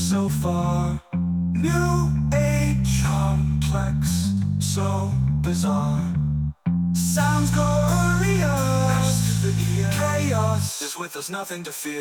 so far. New age complex, so bizarre. Sounds glorious. Chaos is with us, nothing to fear.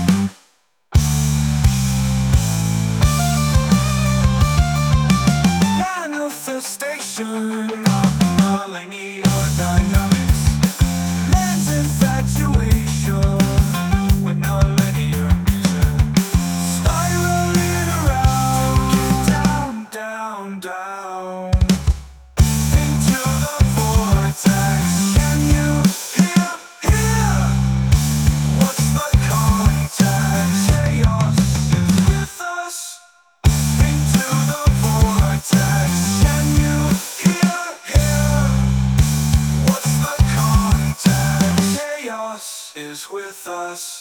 Manifestation, nonlinear dynamics. Man's infatuation with nonlinear music. Spiraling around, down, down, down into the vortex. Can you hear? What's the context? Chaos is with us. Into the vortex. Can you hear? What's the context? Chaos is with us.